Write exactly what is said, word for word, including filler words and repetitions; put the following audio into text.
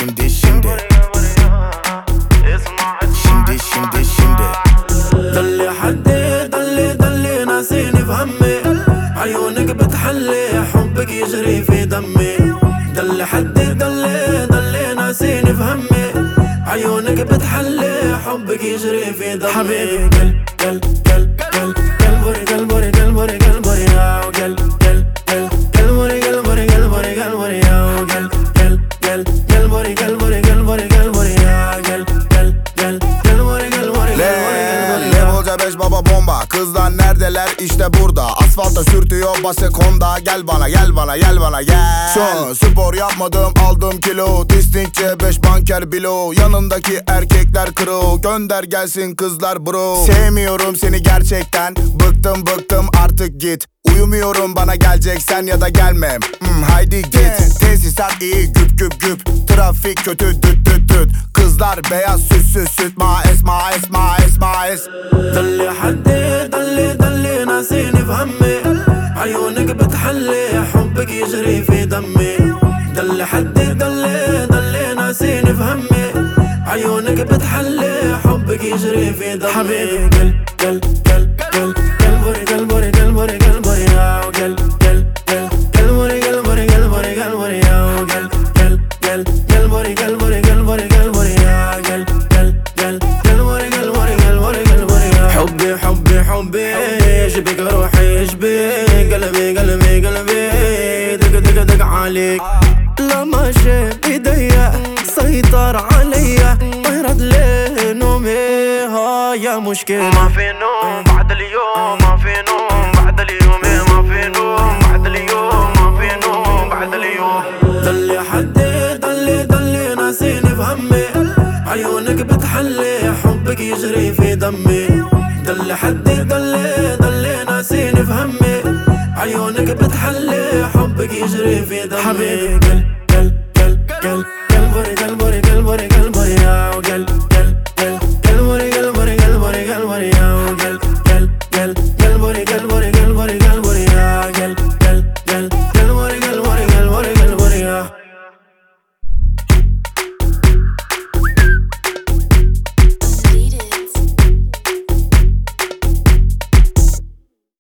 şimdi şimdi şimdi şimdi şimdi ضلي حدي ضلي ضلي ناسيني بهمي عيونك بتحلي حبك يجري في دمي ضلي حدي ضلي ضلي ناسيني بهمي عيونك بتحلي حبك يجري في دمي حبيبي قل قل قل قل قلبوري قلبوري قلبوري قلبوري يا قل قل قل قلبوري قلبوري قلبوري قلبوري يا قل قل قل قلبوري قلبوري قلبوري قلبوري يا قل قل قل قلبوري قلبوري Level'ca beş baba bomba. Kızlar neredeler? İşte burada. Asfalta sürtüyor bası konda. Gel bana gel bana gel bana gel. Son spor yapmadım aldım kilo. Distinkçe beş banker bilo. Yanındaki erkekler kro. Gönder gelsin kızlar bro. Sevmiyorum seni gerçekten. Bıktım bıktım artık git. Uyumuyorum bana geleceksen ya da gelmem. hmm, Haydi git. Tesisat iyi güp güp güp. Trafik kötü düt düt düt. Kızlar beyaz süt süt süt. Maes maes maes maes. ضلي حدي ضلي ضلي ناسيني بهمي عيونك بتحلي حبك يجري في دمي ضلي حدي ضلي ضلي ناسيني بهمي عيونك بتحلي حبك يجري في دمي حبيبي قل قل قل قل قلبوري قلبوري قلبوري قلبوري يا قل قل قل قلبوري قلبوري قلبوري قلبوري يا قل قل قل قلبوري قلبوري قلبوري قلبوري يا قل قل قل قلبوري قلبوري قلبوري قلبوري يا حبي حبي حبي يشبك روحي يشبك قلبي قلبي قلبي دق دق دق عليك لما شاف ايديا سيطر عليا ويرد لي نومي ها يا مشكلة ما في نوم بعد اليوم ما في نوم بعد اليوم ما في نوم بعد اليوم ما في نوم بعد اليوم ضلي حدي ضلي ضلي ناسيني بهمي عيونك بتحلي حبك يجري في دمي ضلي حدي ضلي ضلي ناسيني بهمي عيونك بتحلي حبك يجري في دمي حبيبي